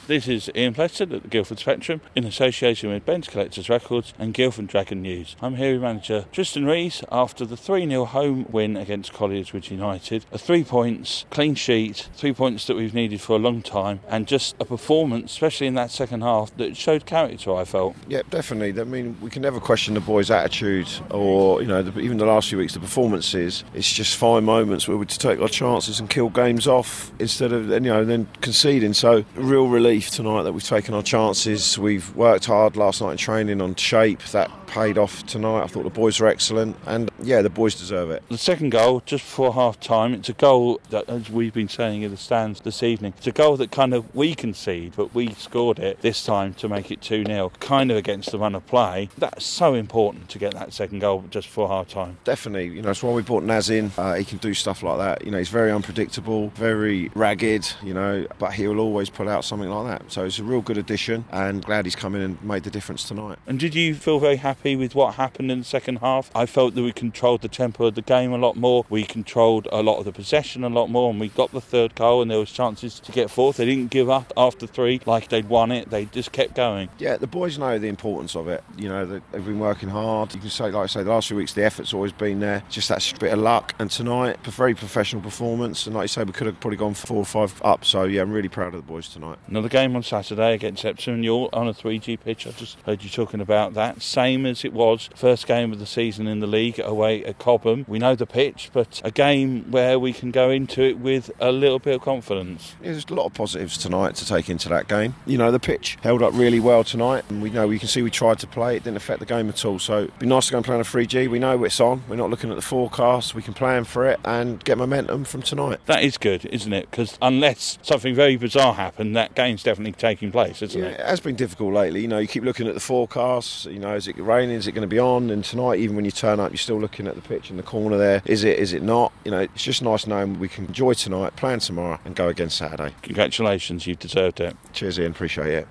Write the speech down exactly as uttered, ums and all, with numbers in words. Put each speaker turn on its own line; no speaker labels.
This is Ian Plested at the Guildford Spectrum in association with Ben's Collectors Records and Guildford Dragon News. I'm here with manager Tristan Rees after the three nil home win against Colliers United. A three points, clean sheet, three points that we've needed for a long time, and just a performance, especially in that second half, that showed character, I felt.
Yeah, definitely. I mean, we can never question the boys' attitude or, you know, the, even the last few weeks, the performances. It's just fine moments where we just take our chances and kill games off instead of, you know, then conceding. So, real relief tonight that we've taken our chances. We've worked hard last night in training on shape. That paid off tonight. I thought the boys were excellent, and yeah, the boys deserve it.
The second goal, just before half time, it's a goal that, as we've been saying in the stands this evening, it's a goal that kind of we concede, but we scored it this time to make it two nil, kind of against the run of play. That's so important to get that second goal just before half time.
Definitely, you know, that's why we brought Naz in. Uh, he can do stuff like that. You know, he's very unpredictable, very ragged, you know, but he will always pull out something like that. So it's a real good addition, and glad he's come in and made the difference tonight.
And did you feel very happy with what happened in the second half? I felt that we controlled the tempo of the game a lot more. We controlled a lot of the possession a lot more, and we got the third goal, and there was chances to get fourth. They didn't give up after three like they'd won it. They just kept going.
Yeah, the boys know the importance of it. You know, they've been working hard. You can say, like I say, the last few weeks the effort's always been there. Just that bit of luck. And tonight, a very professional performance. And like you say, we could have probably gone four or five up. So yeah, I'm really proud of the boys tonight.
Another game on Saturday against Epsom. You're on a three G pitch. I just heard you talking about that. Same as it was first game of the season in the league away at Cobham. We know the pitch, but a game where we can go into it with a little bit of confidence.
Yeah, there's a lot of positives tonight to take into that game. You know, the pitch held up really well tonight, and we know we can see we tried to play. It didn't affect the game at all. So it'd be nice to go and play on a three G. We know it's on. We're not looking at the forecast. We can plan for it and get momentum from tonight.
That is good, isn't it? Because unless something very bizarre happened, that game's definitely taking place, isn't
yeah,
it?
It has been difficult lately. You know, you keep looking at the forecasts. You know, is it raining? Is it going to be on? And tonight, even when you turn up, you're still looking at the pitch in the corner there. Is it? Is it not? You know, it's just nice knowing we can enjoy tonight, plan tomorrow, and go again Saturday.
Congratulations, you've deserved it.
Cheers, Ian. Appreciate it.